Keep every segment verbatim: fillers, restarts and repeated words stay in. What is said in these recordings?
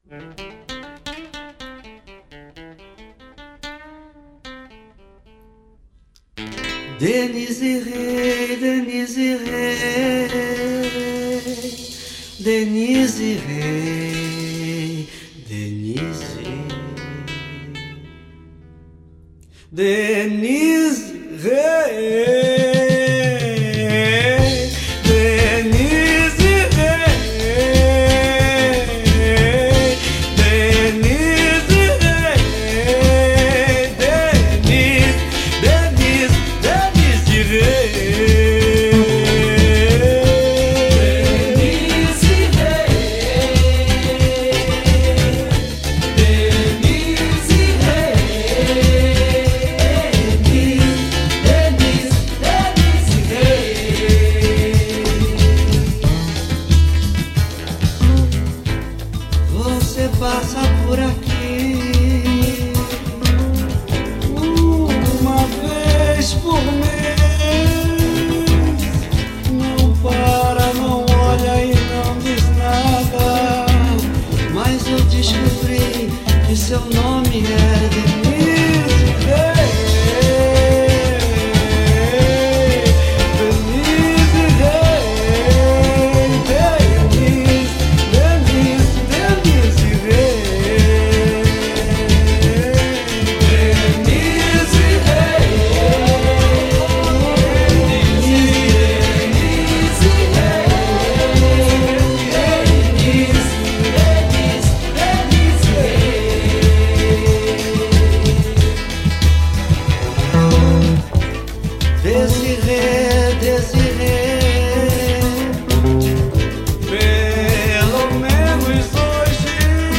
Denise-Rei, Denise-Rei, Denise-Rei, Denise, Denise-Rei. Passa por aqui uma vez por mês, não para, não olha e não diz nada, mas eu descobri que seu nome é Denise-Rei. Desirê, Desirê, pelo menos hoje,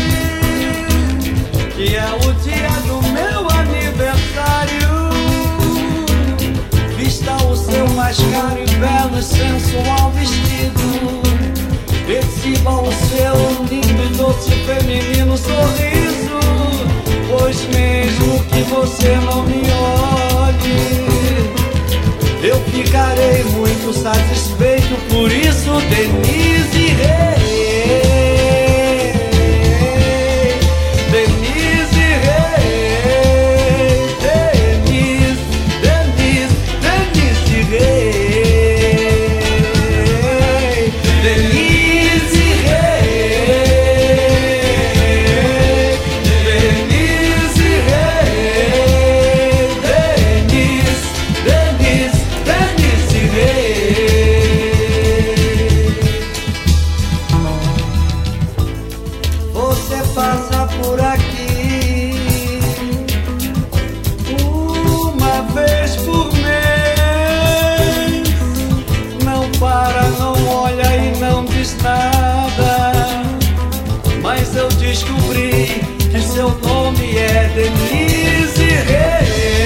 que é o dia do meu aniversário, vista o seu mais caro e belo e sensual vestido, exiba o seu lindo e doce feminino sorriso, pois mesmo que você não me olhe, eu ficarei muito satisfeito, por isso, Denise-Rei, Denise-Rei, Denise, Denise, Denise-Rei, Denise-Rei, Denise-Rei, você passa por aqui uma vez por mês, não para, não olha e não diz nada, mas eu descobri que seu nome é Denise-Rei.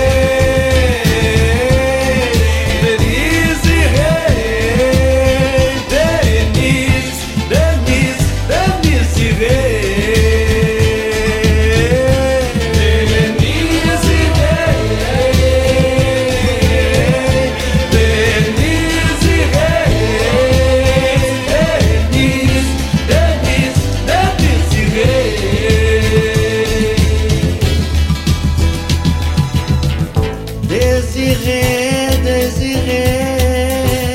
Desirê, Desirê,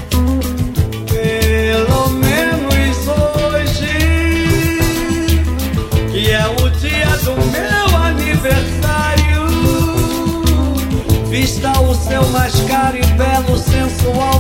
pelo menos hoje, que é o dia do meu aniversário, vista o seu mais caro e belo sensual